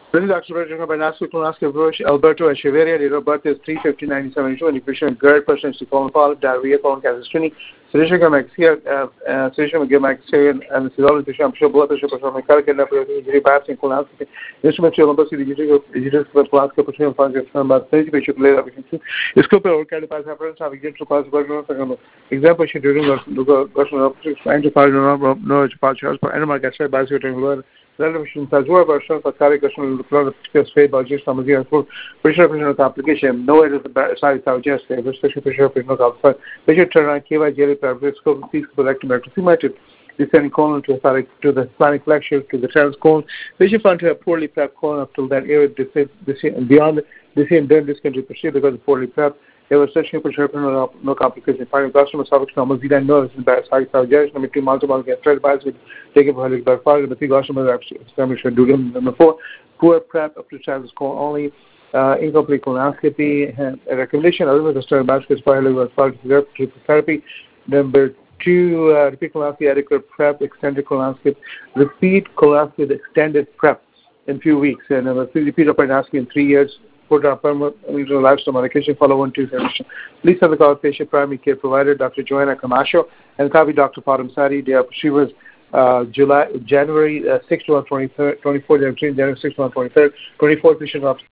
This is Dr. Virginia Banasco, Colonoscopy, Bush, Alberto, and Cheveria. Date of birth is 3/15/1972. Indication GERD, persons with colon polyp, diarrhea, colon cancer screening, sedation, sedation, and sedolin, tissue, blood pressure, mechanical, injury, biopsy, colonoscopy, instrument, Olympus, digital colonoscopy, function, patient later, scope, or cardiopathy, appearance, having to pass example, she during the question of trying to find no departure, animal gas, bicycle, television Tazua version for caricature space budget some of the pressure application no it is the size of just special pressure outside pressure turn on KY jelly periscope peace collect electricity descending colon to the splenic flexure to the transcolon patient found to have poorly prepped colon up till that area and beyond this and then this can be proceed because of poorly prepped. There was such pressure no complication. Final customer service normal zero nerves and bad size of just number 2 multiple get thread bias with taken by far the three customer establishment during number 4 poor prep up to child score only incomplete colonoscopy a recommendation other than the stern basket was therapy. Number 2 repeat colonoscopy adequate prep extended colonoscopy repeat colonoscopy extended prep in few weeks and number 3 repeat colonoscopy in 3 years. Put up lifestyle medication, follow 1 2 session. Please have the call patient primary care provider, Dr. Joanna Camacho, and copy Dr. Padam Sari. She was January 6 to 23rd, 24, January 6 to 23rd, 24th patient